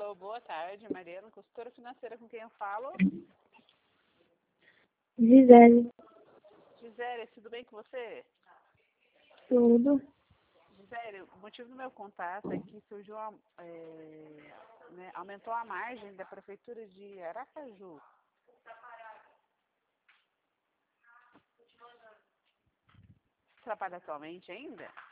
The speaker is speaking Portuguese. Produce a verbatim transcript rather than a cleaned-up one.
Alô, boa tarde, Mariana, consultora financeira, com quem eu falo? Gisele. Gisele, tudo bem com você? Tudo. Gisele, o motivo do meu contato é que surgiu, a, é, né, aumentou a margem da prefeitura de Aracaju. Trabalha atualmente ainda?